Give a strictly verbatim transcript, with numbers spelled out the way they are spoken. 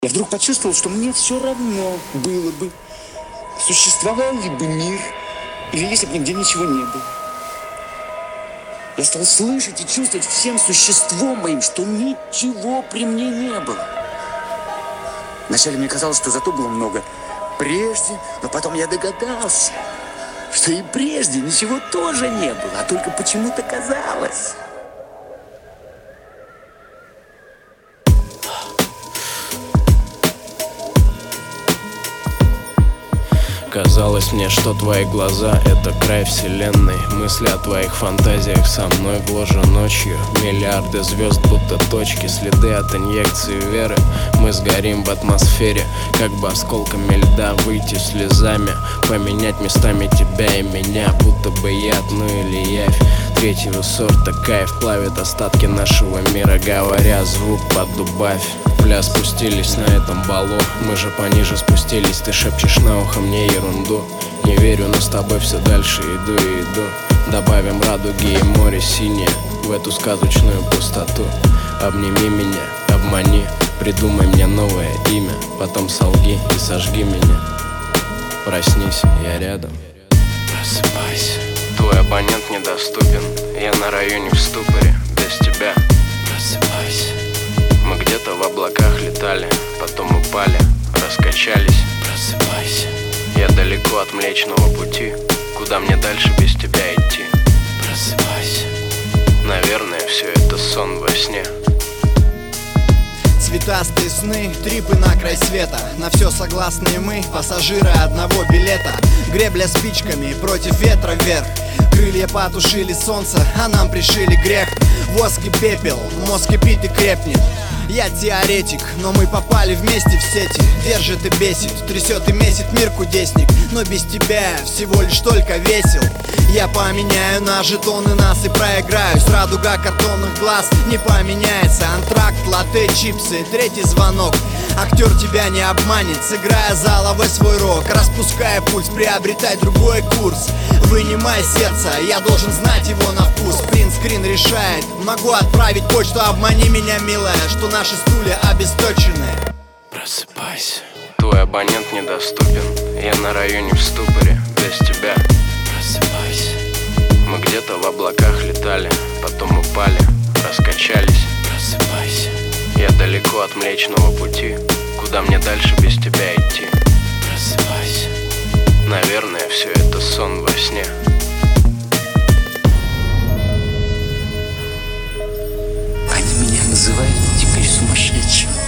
Я вдруг почувствовал, что мне все равно было бы, существовал ли бы мир, или если бы нигде ничего не было. Я стал слышать и чувствовать всем существом моим, что ничего при мне не было. Вначале мне казалось, что зато было много прежде, но потом я догадался, что и прежде ничего тоже не было, а только почему-то казалось. Казалось мне, что твои глаза — это край вселенной. Мысли о твоих фантазиях со мной в ложе ночью. Миллиарды звезд, будто точки, следы от инъекции веры. Мы сгорим в атмосфере, как бы осколками льда. Выйти слезами, поменять местами тебя и меня, будто бы яд, ну или явь третьего сорта. Кайф плавит остатки нашего мира, говоря, звук подубавь. В пляс спустились на этом балу, мы же пониже спустились. Ты шепчешь на ухо мне ерунду. Не верю, но с тобой все дальше иду и иду. Добавим радуги и море синее в эту сказочную пустоту. Обними меня, обмани, придумай мне новое имя. Потом солги и сожги меня. Проснись, я рядом. Просыпайся. Твой абонент недоступен, я на районе в ступоре. Без тебя. Просыпайся. Мы где-то в облаках летали, потом упали, раскачались. Просыпайся. Я далеко от Млечного Пути, куда мне дальше без тебя идти? Просыпайся. Наверное, все это сон во сне. Цветастые сны, трипы на край света. На все согласны мы, пассажиры одного билета. Гребля спичками против ветра вверх. Крылья потушили солнце, а нам пришили грех. Воск и пепел, мозг кипит и крепнет. Я теоретик, но мы попали вместе в сети. Держит и бесит, трясет и месит мир кудесник. Но без тебя всего лишь только весел. Я поменяю на жетоны нас и проиграюсь. Радуга картонных глаз не поменяется. Антракт, латте, чипсы, третий звонок. Актер тебя не обманет, сыграя заловой свой рок. Распуская пульс, приобретай другой курс. Вынимай сердце, я должен знать его на вкус. Принтскрин решает, могу отправить почту. Обмани меня, милая, что наши стулья обесточены. Просыпайся. Твой абонент недоступен, я на районе в ступоре. Без тебя. Просыпайся. Мы где-то в облаках летали, потом упали, раскачались. Просыпайся. Я далеко от Млечного Пути, куда мне дальше без тебя идти? Просыпайся. Наверное, все это сон во сне. Они меня называют теперь сумасшедшим.